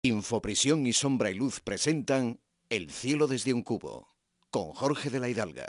Infoprisión y Sombra y Luz presentan El cielo desde un cubo, con Jorge de la Hidalga.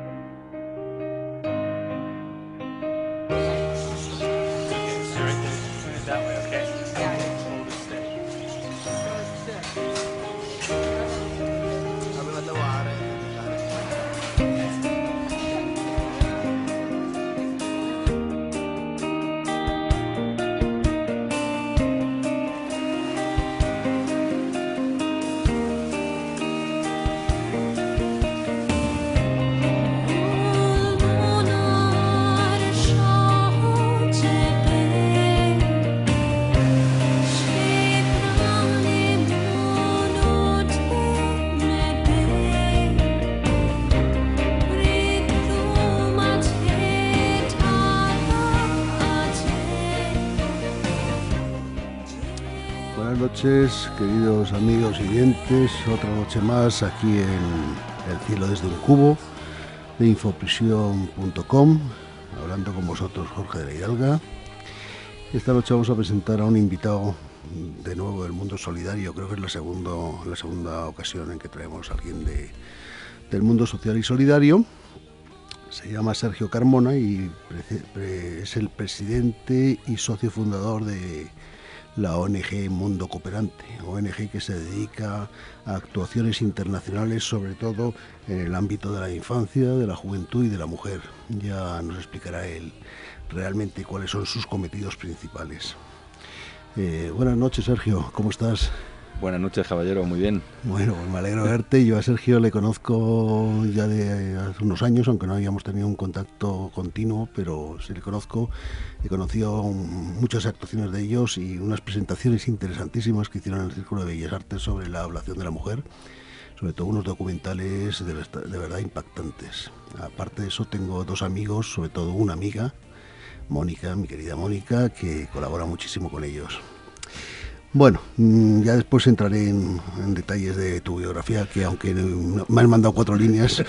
Buenas noches, queridos amigos y oyentes, otra noche más aquí en El cielo desde un cubo de Infoprisión.com, hablando con vosotros Jorge de la Hidalga. Esta noche vamos a presentar a un invitado de nuevo del mundo solidario. Creo que es la segunda ocasión en que traemos a alguien del mundo social y solidario. Se llama Sergio Carmona y es el presidente y socio fundador de la ONG Mundo Cooperante, ONG que se dedica a actuaciones internacionales, sobre todo en el ámbito de la infancia, de la juventud y de la mujer. Ya nos explicará él realmente cuáles son sus cometidos principales. Buenas noches, Sergio, ¿cómo estás? Buenas noches, caballero, muy bien. Bueno, pues me alegro de verte. Yo a Sergio le conozco ya de hace unos años, aunque no habíamos tenido un contacto continuo, pero sí le conozco. He conocido muchas actuaciones de ellos y unas presentaciones interesantísimas que hicieron en el Círculo de Bellas Artes sobre la ablación de la mujer, sobre todo unos documentales de verdad impactantes. Aparte de eso, tengo dos amigos, sobre todo una amiga, Mónica, mi querida Mónica, que colabora muchísimo con ellos. Bueno, ya después entraré en detalles de tu biografía, que aunque me has mandado 4 líneas,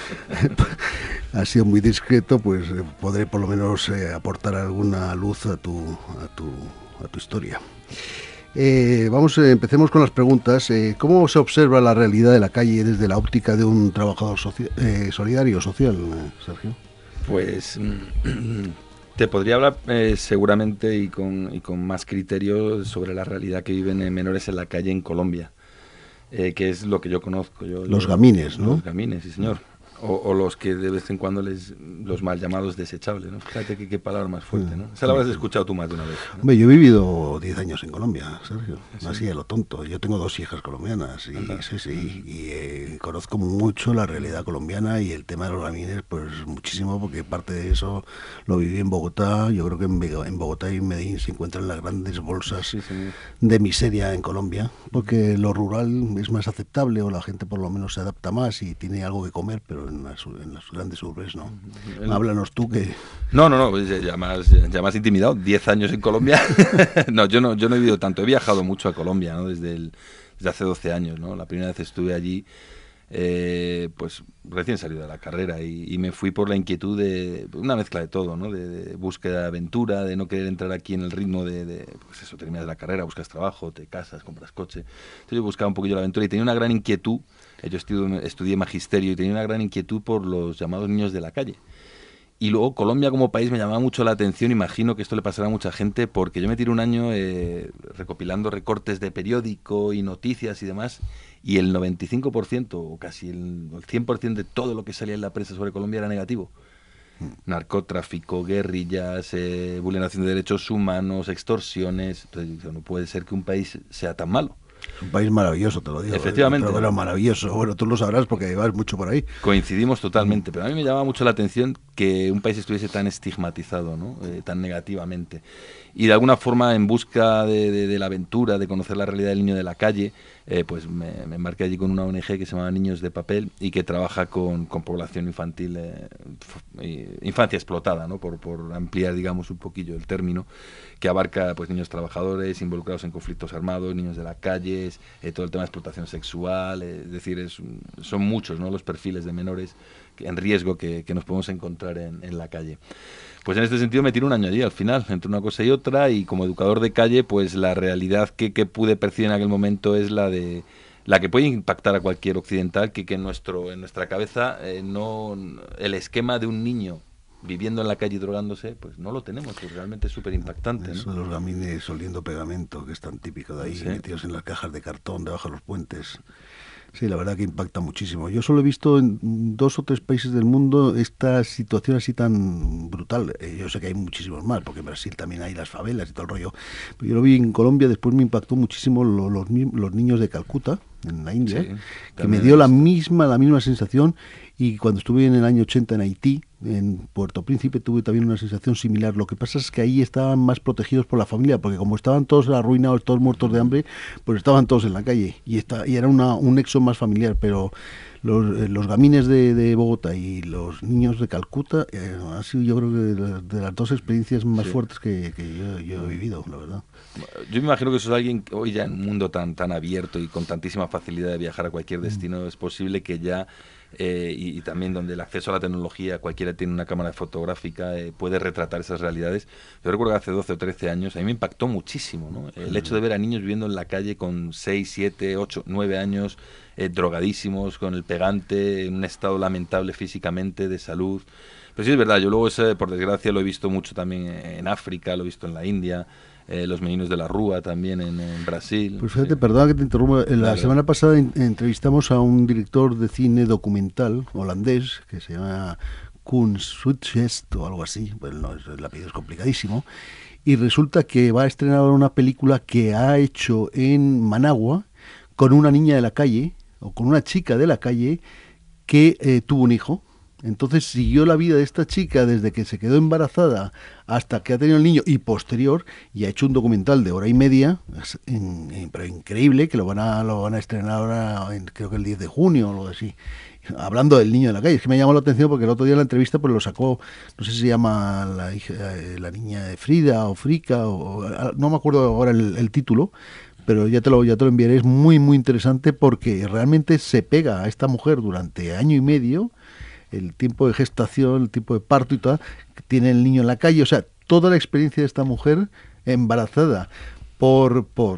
ha sido muy discreto, pues podré por lo menos aportar alguna luz a tu historia. Empecemos con las preguntas. ¿Cómo se observa la realidad de la calle desde la óptica de un trabajador solidario, social, Sergio? Pues te podría hablar seguramente y con más criterio sobre la realidad que viven menores en la calle en Colombia, que es lo que yo conozco. Los gamines, ¿no? Los gamines, sí, señor. O los que de vez en cuando los mal llamados desechables, ¿no? Fíjate qué palabra más fuerte, ¿no? Esa la habrás escuchado tú más de una vez, ¿no? Hombre, yo he vivido 10 años en Colombia, Sergio, así de lo tonto. Yo tengo 2 hijas colombianas y conozco mucho la realidad colombiana y el tema de los gamines, pues muchísimo, porque parte de eso lo viví en Bogotá. Yo creo que en Bogotá y en Medellín se encuentran las grandes bolsas de miseria en Colombia, porque lo rural es más aceptable o la gente por lo menos se adapta más y tiene algo que comer, pero en las grandes urbes no. Háblanos tú que... No, pues ya más intimidado, 10 años en Colombia. No, yo no he vivido tanto, he viajado mucho a Colombia, ¿no? Desde hace 12 años, ¿no? La primera vez estuve allí, pues recién salido de la carrera y me fui por la inquietud de una mezcla de todo, ¿no? De búsqueda de aventura, de no querer entrar aquí en el ritmo pues eso, terminas la carrera, buscas trabajo, te casas, compras coche. Entonces yo buscaba un poquillo la aventura y tenía una gran inquietud. Yo estudié magisterio y tenía una gran inquietud por los llamados niños de la calle. Y luego Colombia como país me llamaba mucho la atención, imagino que esto le pasará a mucha gente, porque yo me tiré un año recopilando recortes de periódico y noticias y demás, y el 95% o casi el 100% de todo lo que salía en la prensa sobre Colombia era negativo. Narcotráfico, guerrillas, vulneración de derechos humanos, extorsiones. Entonces, no puede ser que un país sea tan malo. Es un país maravilloso, te lo digo. Efectivamente. Pero maravilloso. Bueno, tú lo sabrás porque llevas mucho por ahí. Coincidimos totalmente, pero a mí me llamaba mucho la atención que un país estuviese tan estigmatizado, ¿no? Tan negativamente. Y de alguna forma, en busca de la aventura, de conocer la realidad del niño de la calle, pues me embarqué allí con una ONG que se llama Niños de Papel y que trabaja con población infantil, infancia explotada, ¿no? Por ampliar, digamos, un poquillo el término, que abarca pues niños trabajadores involucrados en conflictos armados, niños de la calle, calles, todo el tema de explotación sexual, es decir, son muchos, ¿no?, los perfiles de menores en riesgo que nos podemos encontrar en la calle. Pues en este sentido me tiro un año allí al final, entre una cosa y otra, y como educador de calle, pues la realidad que pude percibir en aquel momento es la que puede impactar a cualquier occidental, que en nuestra cabeza el esquema de un niño viviendo en la calle y drogándose, pues no lo tenemos, pues realmente es súper impactante, ¿no? Eso de los gamines oliendo pegamento, que es tan típico de ahí, Sí. metidos en las cajas de cartón debajo de los puentes. Sí, la verdad que impacta muchísimo. Yo solo he visto en 2 o 3 países del mundo esta situación así tan brutal. Yo sé que hay muchísimos más, porque en Brasil también hay las favelas y todo el rollo. Pero yo lo vi en Colombia, después me impactó muchísimo los niños de Calcuta, en la India, Sí, que me también dio he la visto. misma sensación. Y cuando estuve en el año 80 en Haití, en Puerto Príncipe, tuve también una sensación similar. Lo que pasa es que ahí estaban más protegidos por la familia, porque como estaban todos arruinados, todos muertos de hambre, pues estaban todos en la calle. Y era un nexo más familiar, pero los gamines de Bogotá y los niños de Calcuta han sido, yo creo que de las 2 experiencias más Sí. fuertes que yo he vivido, la verdad. Yo me imagino que sos alguien que hoy ya en un mundo tan abierto y con tantísima facilidad de viajar a cualquier destino, es posible que ya, y también donde el acceso a la tecnología, cualquiera tiene una cámara fotográfica, puede retratar esas realidades. Yo recuerdo que hace 12 o 13 años a mí me impactó muchísimo, ¿no? El hecho de ver a niños viviendo en la calle con 6, 7, 8, 9 años, drogadísimos, con el pegante, en un estado lamentable físicamente, de salud. Pero sí es verdad, yo luego, por desgracia, lo he visto mucho también en África, lo he visto en la India, los meninos de la Rúa también en Brasil. Pues fíjate, Sí. perdona que te interrumpa. La Claro. semana pasada entrevistamos a un director de cine documental holandés que se llama Koen Sutjes o algo así. Bueno, no, el apellido es complicadísimo. Y resulta que va a estrenar ahora una película que ha hecho en Managua con una niña de la calle o con una chica de la calle que tuvo un hijo. Entonces siguió la vida de esta chica desde que se quedó embarazada hasta que ha tenido el niño y posterior, y ha hecho un documental de 1 hora y media, pero increíble, que lo van a estrenar ahora, creo que el 10 de junio o algo así, hablando del niño de la calle. Es que me llamó la atención porque el otro día en la entrevista pues lo sacó, no sé si se llama la niña de Frida o Frica, no me acuerdo ahora el título, pero ya te lo enviaré. Es muy interesante porque realmente se pega a esta mujer durante 1 año y medio, el tiempo de gestación, el tiempo de parto y todo, que tiene el niño en la calle. O sea, toda la experiencia de esta mujer embarazada por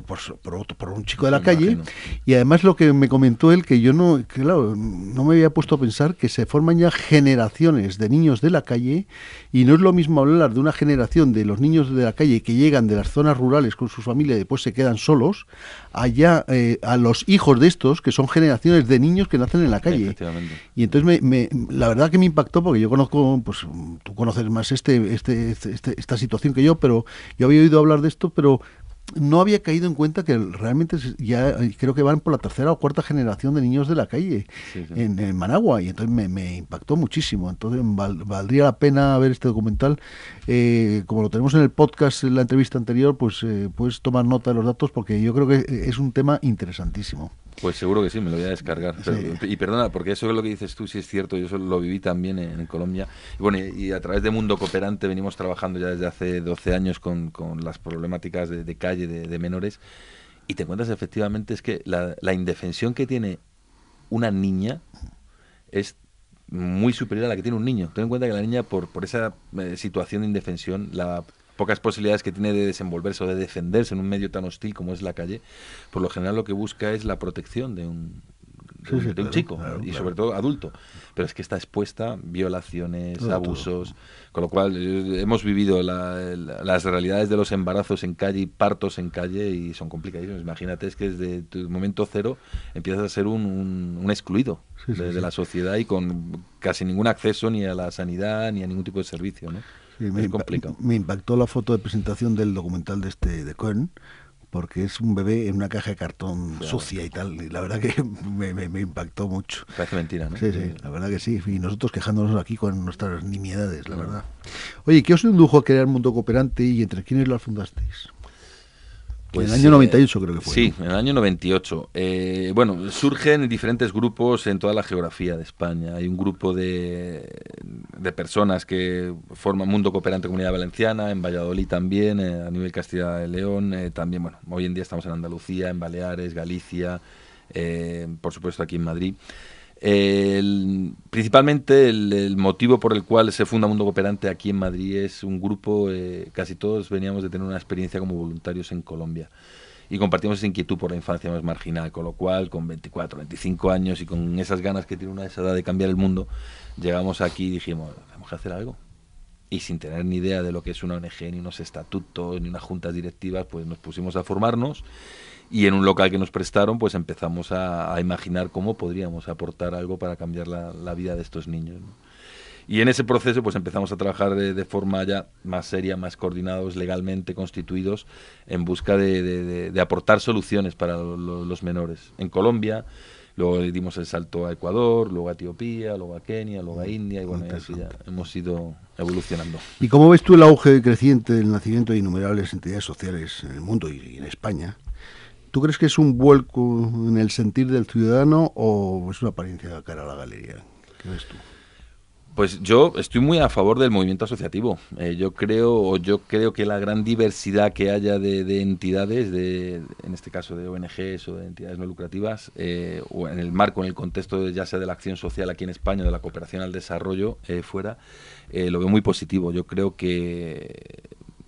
un chico de la calle. Imagino. Y además lo que me comentó él, que yo no, que claro, no me había puesto a pensar, que se forman ya generaciones de niños de la calle, y no es lo mismo hablar de una generación de los niños de la calle que llegan de las zonas rurales con su familia y después se quedan solos, allá a los hijos de estos, que son generaciones de niños que nacen en la calle. Efectivamente. Y entonces la verdad que me impactó, porque yo conozco, pues tú conoces más esta situación que yo, pero yo había oído hablar de esto, pero no había caído en cuenta que realmente ya creo que van por la 3.ª o 4.ª generación de niños de la calle Sí, sí. en Managua, y entonces me impactó muchísimo. Entonces valdría la pena ver este documental. Como lo tenemos en el podcast, en la entrevista anterior, pues puedes tomar nota de los datos, porque yo creo que es un tema interesantísimo. Pues seguro que sí, me lo voy a descargar. Sí. Y perdona, porque eso es lo que dices tú, sí es cierto, yo eso lo viví también en Colombia. Y bueno, y a través de Mundo Cooperante venimos trabajando ya desde hace 12 años con las problemáticas de calle, de menores. Y te encuentras efectivamente es que la indefensión que tiene una niña es muy superior a la que tiene un niño. Ten en cuenta que la niña, por esa situación de indefensión, pocas posibilidades que tiene de desenvolverse o de defenderse en un medio tan hostil como es la calle, por lo general lo que busca es la protección de un Claro, chico, claro, y claro. sobre todo adulto. Pero es que está expuesta a violaciones, Todo. abusos, con lo cual hemos vivido las realidades de los embarazos en calle y partos en calle, y son complicadísimos. Imagínate, es que desde tu momento cero empiezas a ser un excluido de la sociedad, y con casi ningún acceso ni a la sanidad ni a ningún tipo de servicio, ¿no? Sí, Es complicado. me impactó la foto de presentación del documental de Cohen, porque es un bebé en una caja de cartón sucia y tal, y la verdad que me impactó mucho. Parece mentira, ¿no? Sí, la verdad que sí, y nosotros quejándonos aquí con nuestras nimiedades, la verdad. Oye, ¿qué os indujo a crear Mundo Cooperante y entre quiénes la fundasteis? Pues, en el año 98 creo que fue. Sí, ¿no? en el año 98. Bueno, surgen diferentes grupos en toda la geografía de España. Hay un grupo de personas que forman Mundo Cooperante Comunidad Valenciana, en Valladolid también, a nivel Castilla y León. También, bueno, hoy en día estamos en Andalucía, en Baleares, Galicia, por supuesto aquí en Madrid. Principalmente el motivo por el cual se funda Mundo Cooperante aquí en Madrid es un grupo, casi todos veníamos de tener una experiencia como voluntarios en Colombia y compartimos esa inquietud por la infancia más marginal, con lo cual con 24, 25 años y con esas ganas que tiene una de esa edad de cambiar el mundo, llegamos aquí y dijimos, tenemos que hacer algo. Y sin tener ni idea de lo que es una ONG, ni unos estatutos, ni unas juntas directivas, pues nos pusimos a formarnos. Y en un local que nos prestaron, pues empezamos a imaginar cómo podríamos aportar algo para cambiar la vida de estos niños, ¿no? Y en ese proceso pues empezamos a trabajar de forma ya más seria, más coordinados, legalmente constituidos, en busca de aportar soluciones para los menores. En Colombia, luego dimos el salto a Ecuador, luego a Etiopía, luego a Kenia, luego a India, y bueno, y así ya hemos ido evolucionando. ¿Y cómo ves tú el auge creciente del nacimiento de innumerables entidades sociales en el mundo y en España? ¿Tú crees que es un vuelco en el sentir del ciudadano o es una apariencia de cara a la galería? ¿Qué ves tú? Pues yo estoy muy a favor del movimiento asociativo. Yo creo que la gran diversidad que haya de entidades, en este caso de ONGs o de entidades no lucrativas, o en el marco, en el contexto ya sea de la acción social aquí en España, de la cooperación al desarrollo fuera, lo veo muy positivo. Yo creo que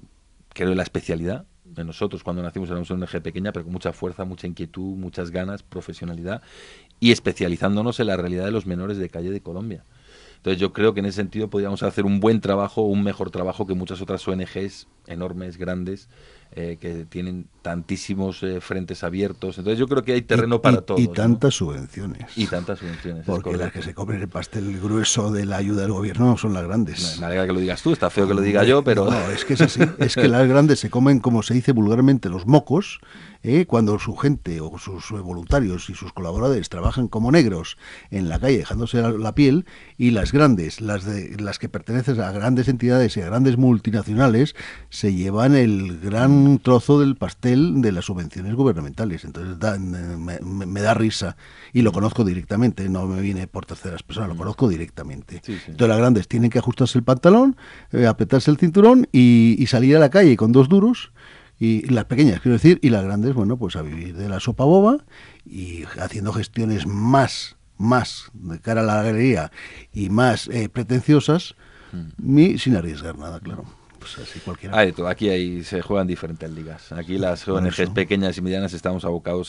la especialidad. Nosotros cuando nacimos éramos una ONG pequeña, pero con mucha fuerza, mucha inquietud, muchas ganas, profesionalidad y especializándonos en la realidad de los menores de calle de Colombia. Entonces yo creo que en ese sentido podríamos hacer un buen trabajo, un mejor trabajo que muchas otras ONGs enormes, grandes, que tienen tantísimos frentes abiertos. Entonces yo creo que hay terreno para todos. Y tantas subvenciones. Y tantas subvenciones. Porque las que se comen el pastel grueso de la ayuda del gobierno no son las grandes. Me alegra que lo digas tú, está feo que lo diga yo, pero... No, es que es así. Es que las grandes se comen, como se dice vulgarmente, los mocos, cuando su gente o sus voluntarios y sus colaboradores trabajan como negros en la calle dejándose la piel, y las grandes, las que pertenecen a grandes entidades y a grandes multinacionales, se llevan el gran trozo del pastel de las subvenciones gubernamentales. Entonces me da risa y lo conozco directamente, no me viene por terceras personas, lo conozco directamente. Sí, sí. Entonces las grandes tienen que ajustarse el pantalón, apretarse el cinturón y salir a la calle con 2 duros. Y las pequeñas, quiero decir, y las grandes, bueno, pues a vivir de la sopa boba y haciendo gestiones más de cara a la galería y más pretenciosas, sin arriesgar nada, claro. Pues así cualquiera. Hay de todo. Aquí se juegan diferentes ligas. Aquí las ONGs pequeñas y medianas estamos abocados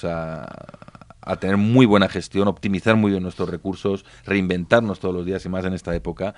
a tener muy buena gestión, optimizar muy bien nuestros recursos, reinventarnos todos los días y más en esta época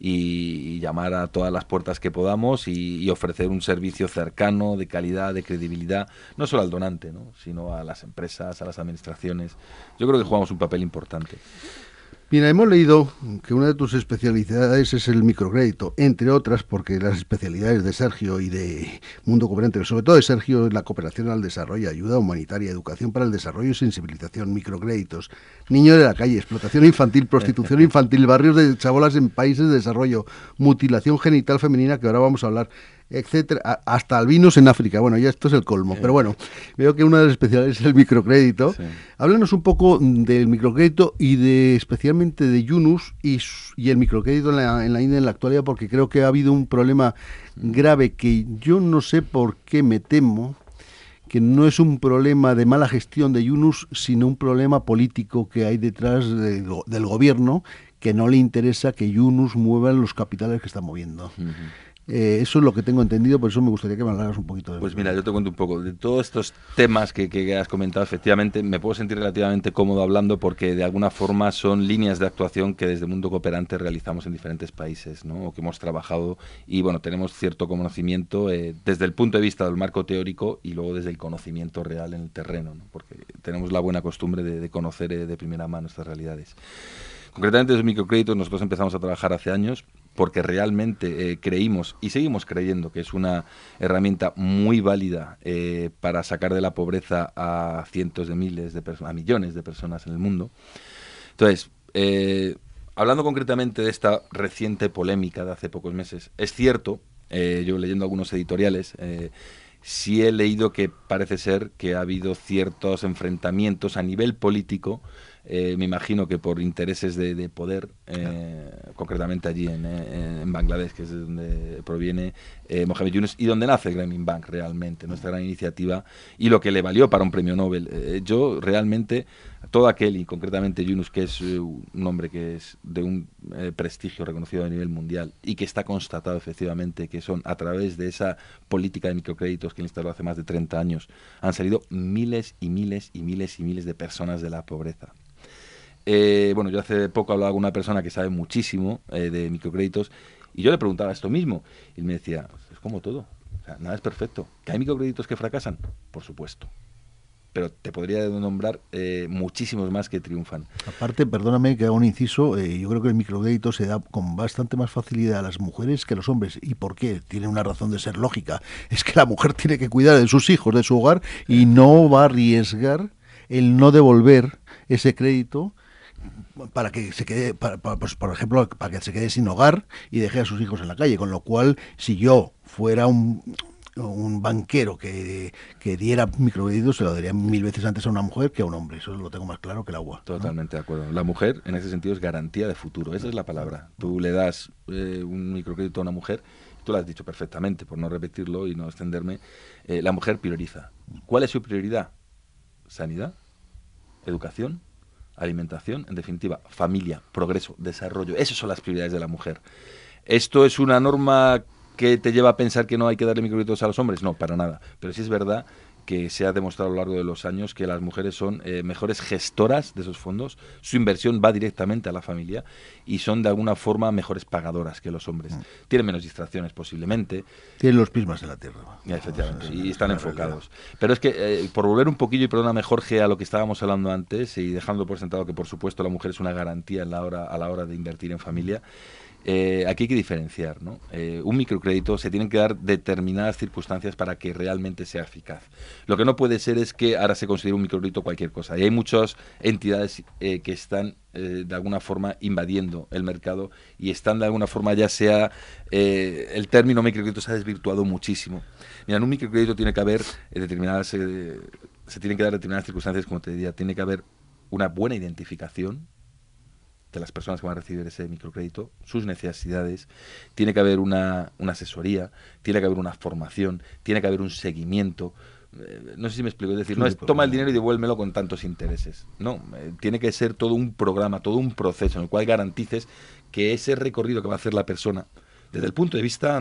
y llamar a todas las puertas que podamos y ofrecer un servicio cercano, de calidad, de credibilidad, no solo al donante, ¿no?, sino a las empresas, a las administraciones. Yo creo que jugamos un papel importante. Mira, hemos leído que una de tus especialidades es el microcrédito, entre otras porque las especialidades de Sergio y de Mundo Cooperante, sobre todo de Sergio, es la cooperación al desarrollo, ayuda humanitaria, educación para el desarrollo y sensibilización, microcréditos, niño de la calle, explotación infantil, prostitución infantil, barrios de chabolas en países de desarrollo, mutilación genital femenina, que ahora vamos a hablar, etcétera, hasta albinos en África. Bueno, ya esto es el colmo, pero bueno, veo que una de las especialidades es el microcrédito. Sí. Háblanos un poco del microcrédito y especialmente de Yunus y el microcrédito en la India en la actualidad, porque creo que ha habido un problema grave que yo no sé por qué me temo que no es un problema de mala gestión de Yunus, sino un problema político que hay detrás del gobierno, que no le interesa que Yunus mueva los capitales que está moviendo. Eso es lo que tengo entendido, por eso me gustaría que me hablaras un poquito de eso. Pues mira, yo te cuento un poco. De todos estos temas que has comentado, efectivamente, me puedo sentir relativamente cómodo hablando porque de alguna forma son líneas de actuación que desde Mundo Cooperante realizamos en diferentes países, ¿no?, o que hemos trabajado y, bueno, tenemos cierto conocimiento desde el punto de vista del marco teórico y luego desde el conocimiento real en el terreno, ¿no?, porque tenemos la buena costumbre de conocer de primera mano estas realidades. Concretamente, los microcréditos nosotros empezamos a trabajar hace años porque realmente creímos y seguimos creyendo que es una herramienta muy válida para sacar de la pobreza a cientos de miles de personas, a millones de personas en el mundo. Entonces, hablando concretamente de esta reciente polémica de hace pocos meses, es cierto, yo leyendo algunos editoriales, sí he leído que parece ser que ha habido ciertos enfrentamientos a nivel político, me imagino que por intereses de poder, concretamente allí en Bangladesh, que es de donde proviene Mohamed Yunus y donde nace el Grameen Bank realmente, nuestra gran iniciativa, y lo que le valió para un premio Nobel. Yo realmente, todo aquel, y concretamente Yunus, que es un hombre que es de un prestigio reconocido a nivel mundial y que está constatado efectivamente que son a través de esa política de microcréditos que instaló hace más de 30 años, han salido miles y miles y miles y miles de personas de la pobreza. Bueno, yo hace poco hablaba con una persona que sabe muchísimo de microcréditos y yo le preguntaba esto mismo y él me decía, es como todo, o sea, nada es perfecto. ¿Que hay microcréditos que fracasan? Por supuesto. Pero te podría nombrar muchísimos más que triunfan. Aparte, perdóname que haga un inciso, yo creo que el microcrédito se da con bastante más facilidad a las mujeres que a los hombres. ¿Y por qué? Tiene una razón de ser lógica. Es que la mujer tiene que cuidar de sus hijos, de su hogar, y no va a arriesgar el no devolver ese crédito para que se quede, pues, por ejemplo, para que se quede sin hogar y deje a sus hijos en la calle. Con lo cual, si yo fuera un banquero que diera microcréditos, se lo daría 1000 veces antes a una mujer que a un hombre. Eso lo tengo más claro que el agua, ¿no? Totalmente de acuerdo. La mujer, en ese sentido, es garantía de futuro. Esa es la palabra. Tú le das un microcrédito a una mujer, tú lo has dicho perfectamente, por no repetirlo y no extenderme, la mujer prioriza. ¿Cuál es su prioridad? Sanidad, educación, alimentación, en definitiva, familia, progreso, desarrollo. Esas son las prioridades de la mujer. ¿Esto es una norma que te lleva a pensar que no hay que darle microcréditos a los hombres? No, para nada. Pero sí es verdad que se ha demostrado a lo largo de los años que las mujeres son mejores gestoras de esos fondos, su inversión va directamente a la familia y son de alguna forma mejores pagadoras que los hombres. Tienen menos distracciones posiblemente. Tienen los pies más en la tierra. Efectivamente, y están enfocados. Pero es que, por volver un poquillo, y perdóname Jorge, a lo que estábamos hablando antes, y dejando por sentado que por supuesto la mujer es una garantía a la hora de invertir en familia, aquí hay que diferenciar, ¿no? Un microcrédito se tienen que dar determinadas circunstancias para que realmente sea eficaz. Lo que no puede ser es que ahora se considere un microcrédito cualquier cosa. Y hay muchas entidades que están de alguna forma invadiendo el mercado y están de alguna forma, ya sea el término microcrédito se ha desvirtuado muchísimo. Mira, en un microcrédito tiene que haber determinadas se tienen que dar determinadas circunstancias, como te diría, tiene que haber una buena identificación de las personas que van a recibir ese microcrédito, sus necesidades, tiene que haber una asesoría, tiene que haber una formación, tiene que haber un seguimiento. No sé si me explico, es decir, sí, no es toma el dinero y devuélvemelo con tantos intereses. No, tiene que ser todo un programa, todo un proceso en el cual garantices que ese recorrido que va a hacer la persona, desde el punto de vista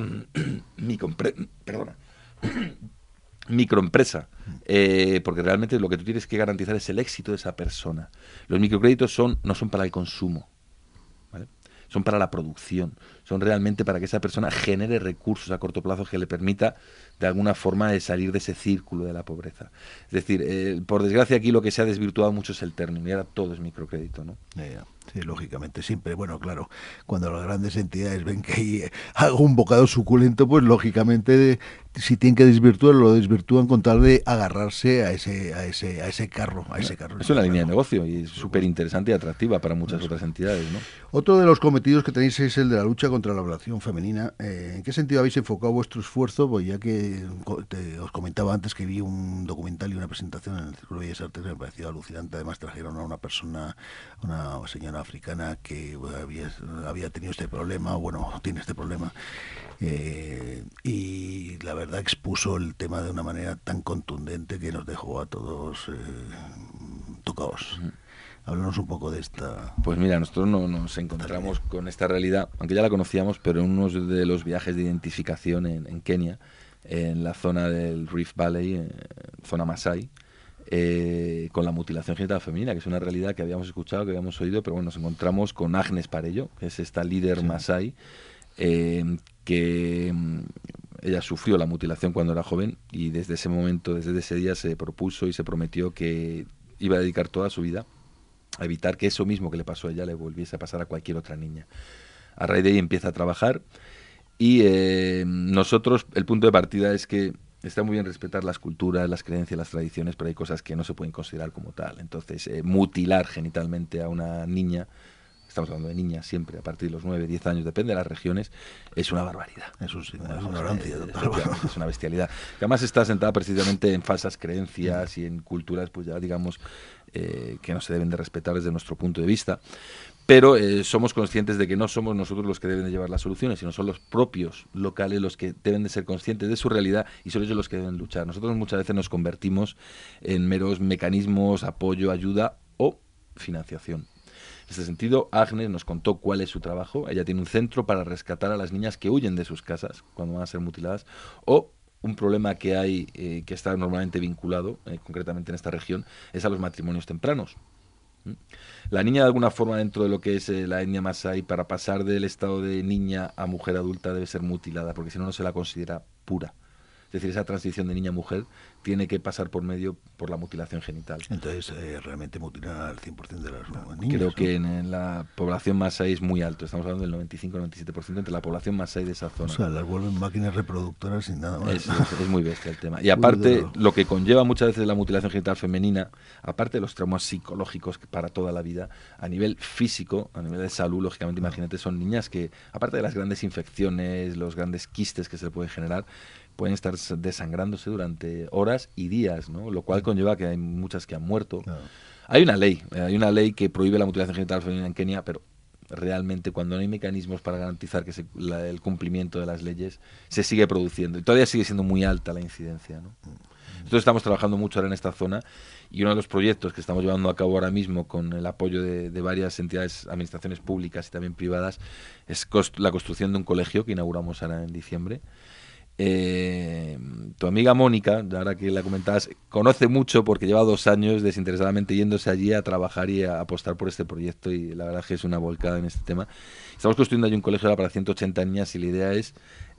microempresa, porque realmente lo que tú tienes que garantizar es el éxito de esa persona. Los microcréditos no son para el consumo, ¿vale? Son para la producción, son realmente para que esa persona genere recursos a corto plazo que le permita de alguna forma de salir de ese círculo de la pobreza. Es decir, por desgracia aquí lo que se ha desvirtuado mucho es el término y ahora todo es microcrédito, ¿no? Sí, lógicamente, siempre, bueno, claro, cuando las grandes entidades ven que hay algo, un bocado suculento, pues lógicamente si tienen que desvirtuarlo, lo desvirtúan con tal de agarrarse a ese carro. Es una línea de negocio y es súper interesante y atractiva para muchas otras entidades, ¿no? Otro de los cometidos que tenéis es el de la lucha contra la violación femenina. ¿En qué sentido habéis enfocado vuestro esfuerzo? Pues ya que os comentaba antes que vi un documental y una presentación en el Círculo de Bellas Artes que me pareció alucinante. Además trajeron a una persona, una señora africana que había tenido este problema, bueno, tiene este problema, y la verdad expuso el tema de una manera tan contundente que nos dejó a todos tocados. Háblanos un poco de esta... Pues mira, nosotros nos encontramos con esta realidad, aunque ya la conocíamos, pero en uno de los viajes de identificación en Kenia, en la zona del Rift Valley, zona Masai, con la mutilación genital femenina, que es una realidad que habíamos escuchado, que habíamos oído, pero bueno, nos encontramos con Agnes Parello, que es esta líder Masai, que ella sufrió la mutilación cuando era joven y desde ese momento, desde ese día se propuso y se prometió que iba a dedicar toda su vida a evitar que eso mismo que le pasó a ella le volviese a pasar a cualquier otra niña. A raíz de ahí empieza a trabajar y nosotros, el punto de partida es que está muy bien respetar las culturas, las creencias, las tradiciones, pero hay cosas que no se pueden considerar como tal. Entonces, mutilar genitalmente a una niña estamos hablando de niñas siempre, a partir de los 9, 10 años, depende de las regiones, es una barbaridad. Eso sí, una ignorancia. Es una bestialidad. Que además está sentada precisamente en falsas creencias y en culturas, pues ya digamos, que no se deben de respetar desde nuestro punto de vista. Pero somos conscientes de que no somos nosotros los que deben de llevar las soluciones, sino son los propios locales los que deben de ser conscientes de su realidad y son ellos los que deben luchar. Nosotros muchas veces nos convertimos en meros mecanismos, apoyo, ayuda o financiación. En este sentido, Agnes nos contó cuál es su trabajo. Ella tiene un centro para rescatar a las niñas que huyen de sus casas cuando van a ser mutiladas, o un problema que hay, que está normalmente vinculado, concretamente en esta región, es a los matrimonios tempranos. La niña, de alguna forma, dentro de lo que es la etnia masái, para pasar del estado de niña a mujer adulta debe ser mutilada, porque si no, no se la considera pura. Es decir, esa transición de niña a mujer tiene que pasar por la mutilación genital. Entonces, realmente mutilan al 100% de las niñas. Creo que en la población masái es muy alto. Estamos hablando del 95-97% entre la población masái de esa zona. O sea, las vuelven máquinas reproductoras sin nada más. Es muy bestia el tema. Y aparte, lo que conlleva muchas veces la mutilación genital femenina, aparte de los traumas psicológicos para toda la vida, a nivel físico, a nivel de salud, lógicamente, imagínate, son niñas que, aparte de las grandes infecciones, los grandes quistes que se pueden generar, pueden estar desangrándose durante horas y días, ¿no? Lo cual conlleva que hay muchas que han muerto. Claro. Hay una ley que prohíbe la mutilación genital femenina en Kenia, pero realmente cuando no hay mecanismos para garantizar que el cumplimiento de las leyes, se sigue produciendo y todavía sigue siendo muy alta la incidencia, ¿no? Entonces estamos trabajando mucho ahora en esta zona y uno de los proyectos que estamos llevando a cabo ahora mismo con el apoyo de varias entidades, administraciones públicas y también privadas, es la construcción de un colegio que inauguramos ahora en diciembre. Tu amiga Mónica, ahora que la comentabas, conoce mucho porque lleva 2 años desinteresadamente yéndose allí a trabajar y a apostar por este proyecto, y la verdad es que es una volcada en este tema. Estamos construyendo allí un colegio para 180 niñas y la idea es,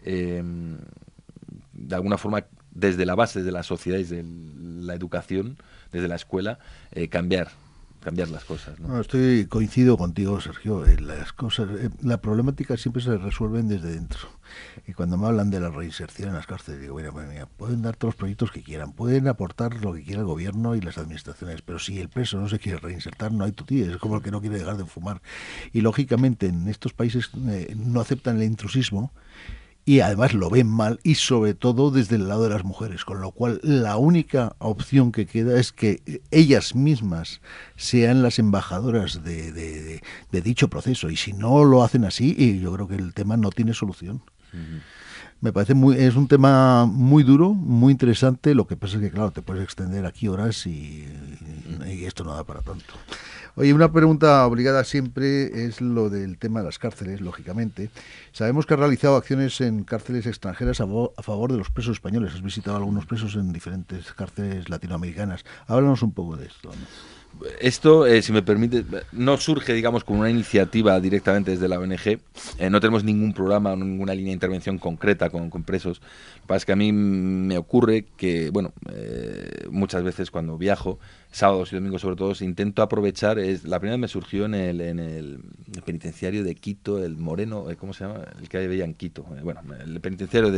de alguna forma, desde la base, desde la sociedad, desde la educación, desde la escuela, cambiar las cosas, ¿no? Coincido contigo, Sergio. Las cosas, la problemática siempre se resuelven desde dentro. Y cuando me hablan de la reinserción en las cárceles, digo, mira, pueden dar todos los proyectos que quieran, pueden aportar lo que quiera el gobierno y las administraciones, pero si el preso no se quiere reinsertar, no hay tutía, es como el que no quiere dejar de fumar. Y lógicamente en estos países no aceptan el intrusismo, y además lo ven mal, y sobre todo desde el lado de las mujeres, con lo cual la única opción que queda es que ellas mismas sean las embajadoras de dicho proceso, y si no lo hacen así, y yo creo que el tema no tiene solución. Uh-huh. Me parece es un tema muy duro, muy interesante. Lo que pasa es que, claro, te puedes extender aquí horas y esto no da para tanto. Oye, una pregunta obligada siempre es lo del tema de las cárceles, lógicamente. Sabemos que has realizado acciones en cárceles extranjeras a favor de los presos españoles. Has visitado algunos presos en diferentes cárceles latinoamericanas. Háblanos un poco de esto, ¿no? Esto, si me permite, no surge, digamos, como una iniciativa directamente desde la ONG. No tenemos ningún programa o ninguna línea de intervención concreta con presos. Lo que pasa es que a mí me ocurre que, bueno, muchas veces cuando viajo, sábados y domingos sobre todo, intento aprovechar. La primera vez me surgió en el penitenciario de Quito, el Moreno, ¿cómo se llama? El que veía en Quito. Bueno, el penitenciario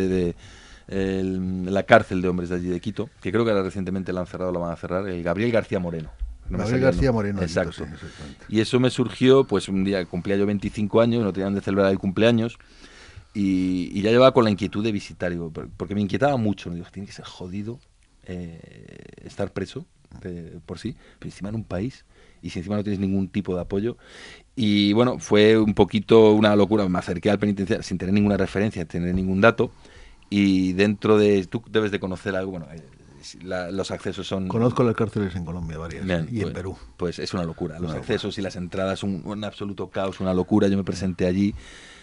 la cárcel de hombres de allí de Quito, que creo que ahora recientemente la han cerrado, la van a cerrar, el Gabriel García Moreno. Gabriel García Moreno. Exacto. Sí, y eso me surgió, pues un día cumplía yo 25 años, no tenían de celebrar el cumpleaños, y ya llevaba con la inquietud de visitar, porque me inquietaba mucho. Me digo, tiene que ser jodido estar preso por sí, pero encima en un país, y si encima no tienes ningún tipo de apoyo. Y bueno, fue un poquito una locura. Me acerqué al penitenciario sin tener ninguna referencia, sin tener ningún dato, y dentro de... Tú debes de conocer algo, bueno... los accesos son... Conozco las cárceles en Colombia, varias, bien, y en Perú. Pues es una locura. Los accesos y las entradas, un absoluto caos, una locura. Yo me presenté allí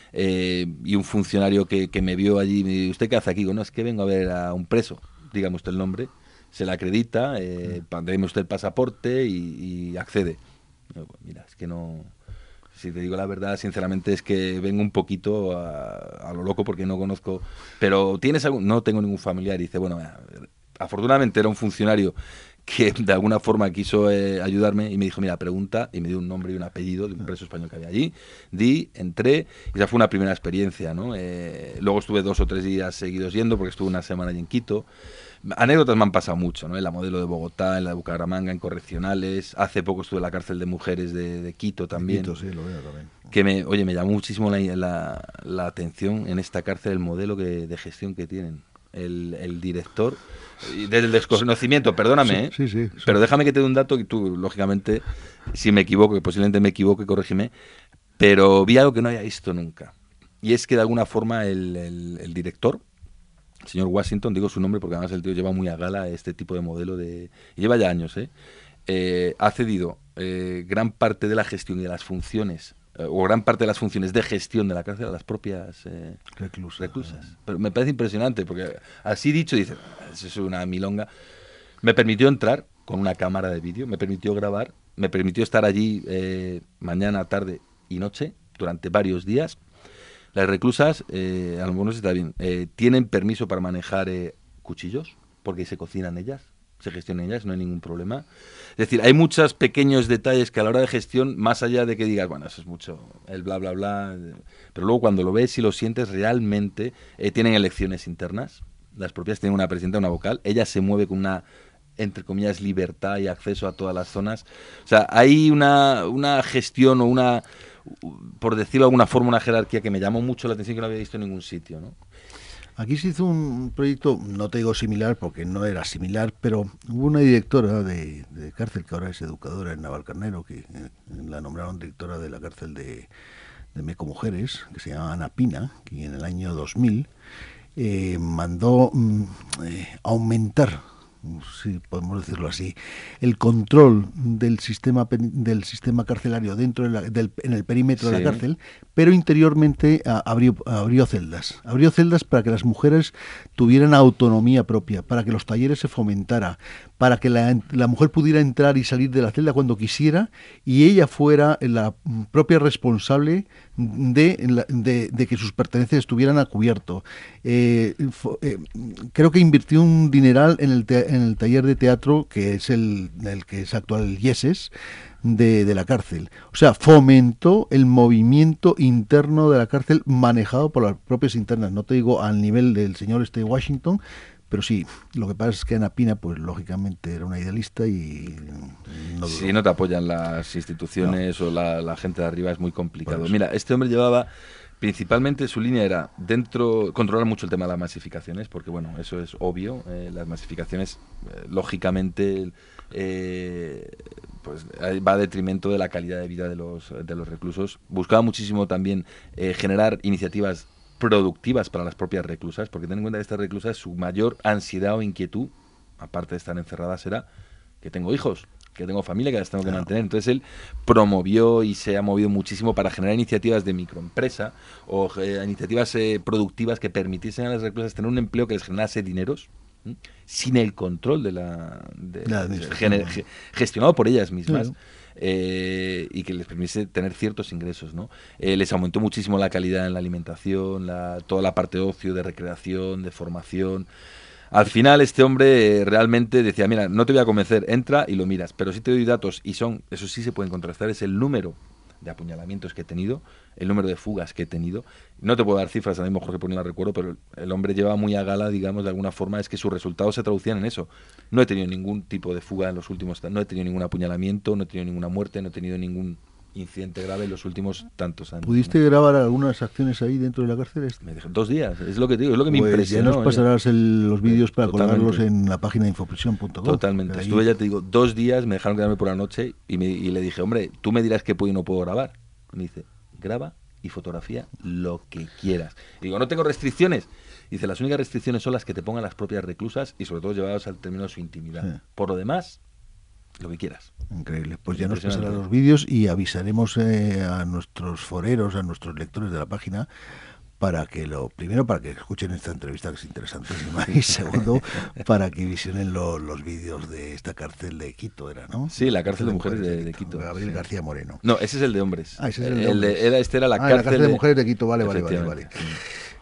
y un funcionario que me vio allí me dijo, ¿usted qué hace aquí? Digo, no, es que vengo a ver a un preso. Dígame usted el nombre, se le acredita, déme usted el pasaporte y accede. Digo, mira, es que no... Si te digo la verdad, sinceramente, es que vengo un poquito a lo loco porque no conozco... Pero ¿tienes algún...? No tengo ningún familiar. Y dice, bueno... Afortunadamente era un funcionario que de alguna forma quiso ayudarme y me dijo, mira, pregunta, y me dio un nombre y un apellido de un preso español que había allí. Entré, y esa fue una primera experiencia, ¿no? Luego estuve 2 o 3 días seguidos yendo, porque estuve una semana allí en Quito. Anécdotas me han pasado mucho, ¿no? En la Modelo de Bogotá, en la de Bucaramanga, en correccionales. Hace poco estuve en la cárcel de mujeres de Quito también. Quito, sí, lo veo también. Que me llamó muchísimo la atención en esta cárcel el modelo de gestión que tienen. El director, desde el desconocimiento, perdóname, sí, pero déjame que te dé un dato que tú, lógicamente, si me equivoco, que posiblemente me equivoque, corrígeme, pero vi algo que no había visto nunca. Y es que de alguna forma el director, el señor Washington, digo su nombre porque además el tío lleva muy a gala este tipo de modelo y lleva ya años, ha cedido gran parte de la gestión y de las funciones o gran parte de las funciones de gestión de la cárcel a las propias reclusas. Pero me parece impresionante, porque así dicho, dice, eso es una milonga. Me permitió entrar con una cámara de vídeo, me permitió grabar, me permitió estar allí mañana, tarde y noche durante varios días. Las reclusas, a lo mejor no se está bien, tienen permiso para manejar cuchillos, porque se cocinan ellas, se gestionan ellas, no hay ningún problema. Es decir, hay muchos pequeños detalles que a la hora de gestión, más allá de que digas, bueno, eso es mucho, el bla, bla, bla, pero luego cuando lo ves y lo sientes, realmente tienen elecciones internas, las propias tienen una presidenta, una vocal, ella se mueve con una, entre comillas, libertad y acceso a todas las zonas. O sea, hay una gestión o una, por decirlo de alguna forma, una jerarquía que me llamó mucho la atención, que no había visto en ningún sitio, ¿no? Aquí se hizo un proyecto, no te digo similar porque no era similar, pero hubo una directora de cárcel que ahora es educadora en Navalcarnero, que la nombraron directora de la cárcel de Meco Mujeres, que se llama Ana Pina, que en el año 2000 mandó aumentar, si podemos decirlo así, el control del sistema carcelario dentro en el perímetro de la cárcel, pero interiormente abrió celdas. Abrió celdas para que las mujeres tuvieran autonomía propia, para que los talleres se fomentara, para que la mujer pudiera entrar y salir de la celda cuando quisiera y ella fuera la propia responsable de que sus pertenencias estuvieran a cubierto. Creo que invirtió un dineral en el taller de teatro que es el que es actual el Yeses de la cárcel. O sea, fomentó el movimiento interno de la cárcel manejado por las propias internas. No te digo al nivel del señor Washington, pero sí, lo que pasa es que Ana Pina, pues lógicamente era una idealista y no duró. Si no te apoyan las instituciones o la gente de arriba es muy complicado. Mira, este hombre llevaba, principalmente su línea era controlar mucho el tema de las masificaciones, porque bueno, eso es obvio, las masificaciones, lógicamente, pues va a detrimento de la calidad de vida de los reclusos. Buscaba muchísimo también generar iniciativas productivas para las propias reclusas, porque ten en cuenta que estas reclusas, su mayor ansiedad o inquietud, aparte de estar encerradas, era que tengo hijos, que tengo familia, que las tengo que mantener. Entonces él promovió y se ha movido muchísimo para generar iniciativas de microempresa o iniciativas productivas que permitiesen a las reclusas tener un empleo que les generase dineros, sin el control gestionado por ellas mismas. Y que les permite tener ciertos ingresos, ¿no? Les aumentó muchísimo la calidad en la alimentación, toda la parte de ocio, de recreación, de formación. Al final este hombre realmente decía, mira, no te voy a convencer, entra y lo miras, pero sí te doy datos y eso sí se pueden contrastar, es el número de apuñalamientos que he tenido, el número de fugas que he tenido. No te puedo dar cifras, ahora mismo Jorge pues no las recuerdo, pero el hombre lleva muy a gala, digamos, de alguna forma, es que sus resultados se traducían en eso. No he tenido ningún tipo de fuga en los últimos, no he tenido ningún apuñalamiento, no he tenido ninguna muerte, no he tenido ningún incidente grave en los últimos tantos años. ¿Pudiste grabar algunas acciones ahí dentro de la cárcel? Me dije, 2 días, es lo que te digo, es lo que me impresionó. Ya nos pasarás los vídeos para colgarlos en la página infoprisión.com. Totalmente, estuve, ya te digo, 2 días, me dejaron quedarme por la noche y le dije, hombre, tú me dirás que puedo y no puedo grabar. Me dice, graba y fotografía lo que quieras. Y digo, no tengo restricciones. Dice, las únicas restricciones son las que te pongan las propias reclusas y sobre todo llevadas al término de su intimidad. Sí. Por lo demás, lo que quieras. Increíble. Pues ya nos pasarán los vídeos y avisaremos a nuestros foreros, a nuestros lectores de la página, para que primero para que escuchen esta entrevista que es interesantísima y segundo para que visionen los vídeos de esta cárcel de Quito, era, ¿no? Sí, la cárcel de mujeres de Quito. Gabriel García Moreno. No, ese es el de hombres. Ese es el de hombres. Esta era la cárcel de mujeres de Quito, vale.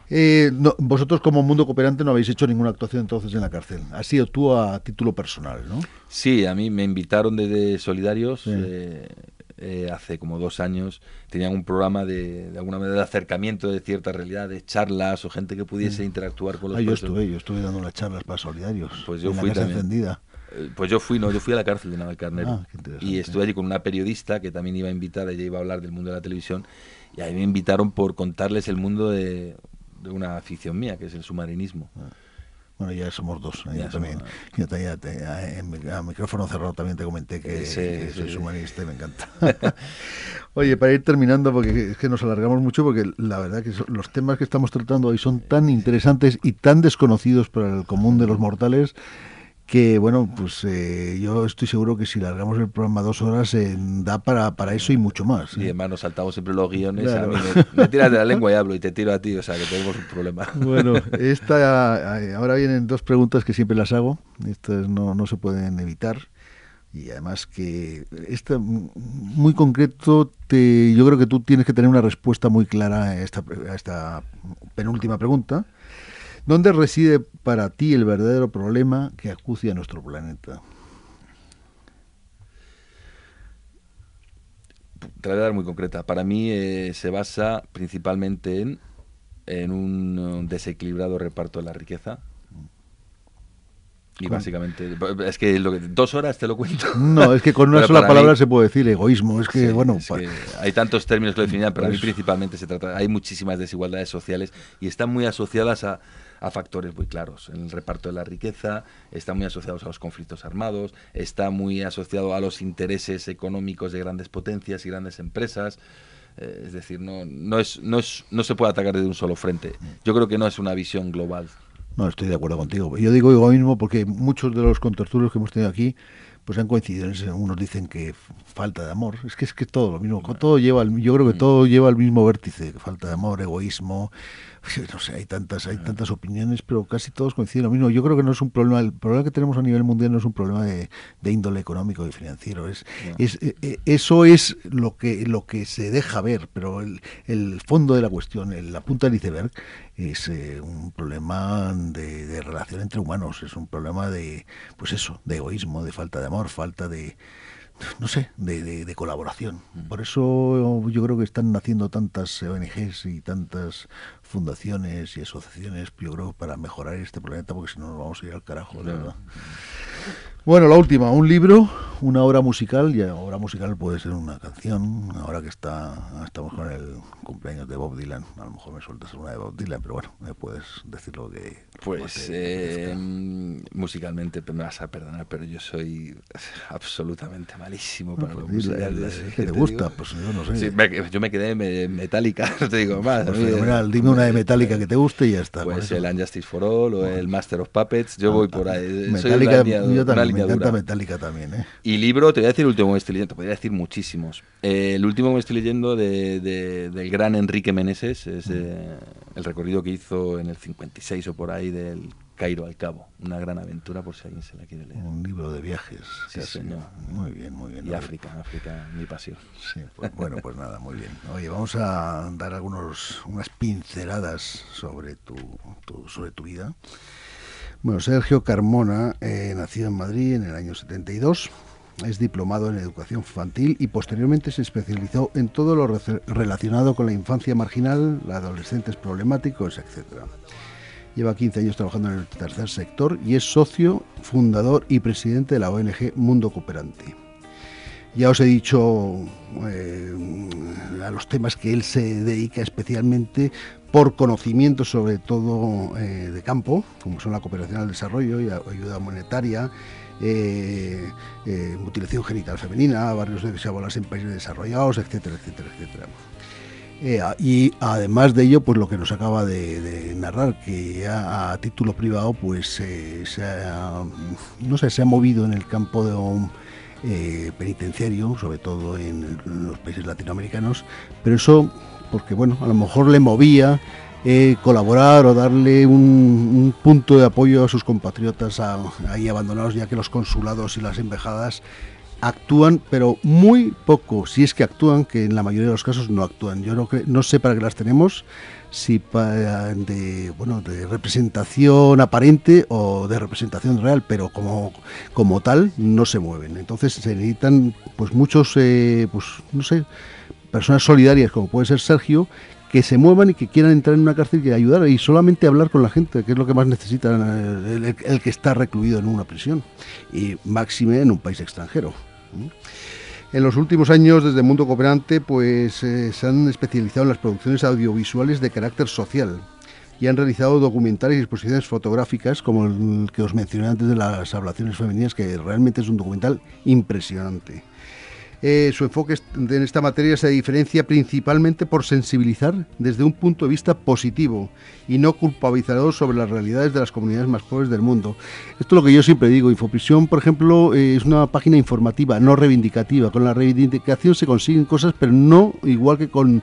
No, vosotros como Mundo Cooperante no habéis hecho ninguna actuación entonces en la cárcel. Has sido tú a título personal, ¿no? Sí, a mí me invitaron desde Solidarios, Sí. hace como 2 años. Tenían un programa de alguna manera de acercamiento de ciertas realidades, charlas o gente que pudiese interactuar con los Yo presos. estuve dando unas charlas para Solidarios. Pues yo en fui la Casa también. Encendida. Pues yo fui a la cárcel de Navalcarnero. Qué interesante. Y estuve allí con una periodista que también iba invitada, ella iba a hablar del mundo de la televisión, y ahí me invitaron por contarles el mundo de una afición mía, que es el submarinismo. Bueno, ya somos dos. Ya Yo también. A micrófono cerrado también te comenté que soy humanista y me encanta. Oye, para ir terminando, porque es que nos alargamos mucho, porque la verdad que los temas que estamos tratando hoy son tan interesantes y tan desconocidos para el común de los mortales, que bueno, pues yo estoy seguro que si largamos el programa 2 horas da para eso y mucho más. Y además nos saltamos siempre los guiones. Claro. A mí me tiras de la lengua y hablo, y te tiro a ti, o sea que tenemos un problema. Bueno, ahora vienen 2 preguntas que siempre las hago. Estas no se pueden evitar. Y además que esta muy concreto, yo creo que tú tienes que tener una respuesta muy clara a esta penúltima pregunta. ¿Dónde reside para ti el verdadero problema que acucia a nuestro planeta? Te la voy a dar muy concreta. Para mí se basa principalmente en un desequilibrado reparto de la riqueza. Y básicamente, es que 2 horas te lo cuento. No, es que con una sola palabra se puede decir egoísmo. Es que, sí, bueno, es que hay tantos términos que lo definen, pero a mí principalmente se trata, hay muchísimas desigualdades sociales y están muy asociadas a factores muy claros. En el reparto de la riqueza, están muy asociados a los conflictos armados, está muy asociado a los intereses económicos de grandes potencias y grandes empresas. Es decir, no se puede atacar desde un solo frente. Yo creo que no es una visión global. No, estoy de acuerdo contigo. Yo digo egoísmo porque muchos de los contertulios que hemos tenido aquí pues han coincidido en eso. Unos dicen que falta de amor. Es que todo lo mismo. Yo creo que todo lleva al mismo vértice. Falta de amor, egoísmo. No sé, hay tantas opiniones, pero casi todos coinciden en lo mismo. Yo creo que no es un problema. El problema que tenemos a nivel mundial no es un problema de índole económico y financiero. Eso es lo que se deja ver, pero el fondo de la cuestión, la punta del iceberg, es un problema de relación entre humanos. Es un problema de egoísmo, de falta de amor, falta de colaboración. Por eso yo creo que están naciendo tantas ONGs y tantas fundaciones y asociaciones, yo creo, para mejorar este planeta, porque si no nos vamos a ir al carajo, de verdad. Bueno, la última, un libro, una obra musical, y obra musical puede ser una canción, ahora que estamos con el cumpleaños de Bob Dylan, a lo mejor me sueltas una de Bob Dylan, pero bueno, me puedes decir lo que... Pues musicalmente me vas a perdonar, pero yo soy absolutamente malísimo para la música. ¿Qué te gusta? Pues yo no sé. Sí, yo me quedé en Metallica, no te digo más. Pues fenomenal, dime una de Metallica que te guste y ya está. Pues el Unjustice for All o el Master of Puppets, yo voy por ahí. Metallica, yo también, me encanta Metallica también. Y libro, te voy a decir el último que me estoy leyendo, te podría decir muchísimos. El último que me estoy leyendo del gran Enrique Meneses es el recorrido que hizo en el 56 o por ahí del Cairo al Cabo. Una gran aventura por si alguien se la quiere leer. Un libro de viajes. Sí, señor. Muy bien, muy bien. Y África, mi pasión. Sí, pues pues nada, muy bien. Oye, vamos a dar unas pinceladas sobre tu vida. Bueno, Sergio Carmona, nacido en Madrid en el año 72, es diplomado en educación infantil y posteriormente se especializó en todo lo relacionado con la infancia marginal, los adolescentes problemáticos, etcétera. Lleva 15 años trabajando en el tercer sector y es socio, fundador y presidente de la ONG Mundo Cooperante. Ya os he dicho a los temas que él se dedica especialmente por conocimiento sobre todo de campo, como son la cooperación al desarrollo y ayuda monetaria, mutilación genital femenina, barrios de desigualdad en países desarrollados, etcétera, etcétera, etcétera. Y además de ello, pues lo que nos acaba de narrar, que ya a título privado pues se ha movido en el campo de penitenciario, sobre todo en los países latinoamericanos, pero eso porque bueno, a lo mejor le movía colaborar o darle un punto de apoyo a sus compatriotas ahí abandonados, ya que los consulados y las embajadas actúan, pero muy poco, si es que actúan, que en la mayoría de los casos no actúan. Yo no sé para qué las tenemos, si de representación aparente o de representación real, pero como tal no se mueven. Entonces se necesitan pues muchos, pues no sé, personas solidarias, como puede ser Sergio, que se muevan y que quieran entrar en una cárcel y ayudar y solamente hablar con la gente, que es lo que más necesita el que está recluido en una prisión, y máxime en un país extranjero. En los últimos años, desde Mundo Cooperante, pues se han especializado en las producciones audiovisuales de carácter social y han realizado documentales y exposiciones fotográficas, como el que os mencioné antes de las ablaciones femeninas, que realmente es un documental impresionante. Su enfoque en esta materia se diferencia principalmente por sensibilizar desde un punto de vista positivo y no culpabilizador sobre las realidades de las comunidades más pobres del mundo. Esto es lo que yo siempre digo. Infoprisión, por ejemplo, es una página informativa, no reivindicativa. Con la reivindicación se consiguen cosas, pero no igual que con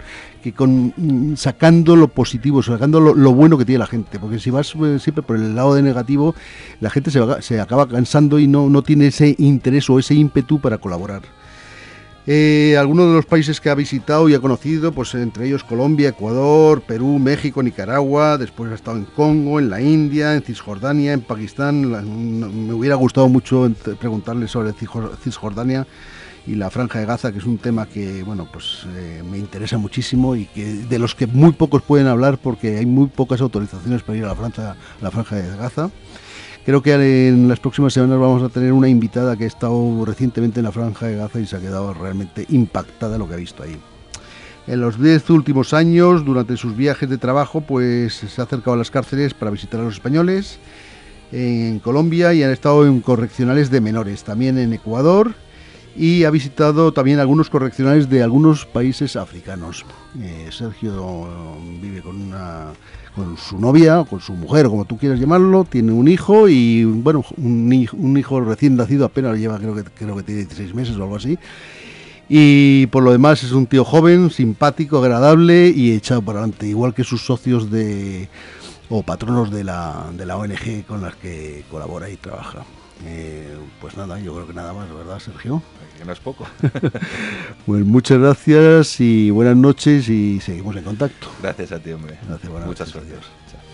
sacando lo positivo, sacando lo bueno que tiene la gente. Porque si vas siempre por el lado de negativo, la gente se acaba cansando y no tiene ese interés o ese ímpetu para colaborar. Algunos de los países que ha visitado y ha conocido, pues entre ellos Colombia, Ecuador, Perú, México, Nicaragua, después ha estado en Congo, en la India, en Cisjordania, en Pakistán. Me hubiera gustado mucho preguntarle sobre Cisjordania y la Franja de Gaza, que es un tema que, bueno, pues me interesa muchísimo y que de los que muy pocos pueden hablar porque hay muy pocas autorizaciones para ir a la Franja de Gaza. Creo que en las próximas semanas vamos a tener una invitada que ha estado recientemente en la Franja de Gaza y se ha quedado realmente impactada lo que ha visto ahí. En los 10 últimos años, durante sus viajes de trabajo, pues se ha acercado a las cárceles para visitar a los españoles en Colombia y han estado en correccionales de menores, también en Ecuador, y ha visitado también algunos correccionales de algunos países africanos. Sergio vive con su novia, o con su mujer, o como tú quieras llamarlo, tiene un hijo y, bueno, un hijo recién nacido, apenas lleva, creo que tiene 16 meses o algo así. Y por lo demás es un tío joven, simpático, agradable y echado para adelante, igual que sus socios o patronos de la ONG con las que colabora y trabaja. Pues nada, yo creo que nada más, ¿verdad, Sergio? Que no es poco. Pues muchas gracias y buenas noches y seguimos en contacto. Gracias a ti, hombre. Gracias, muchas suerte. Chao.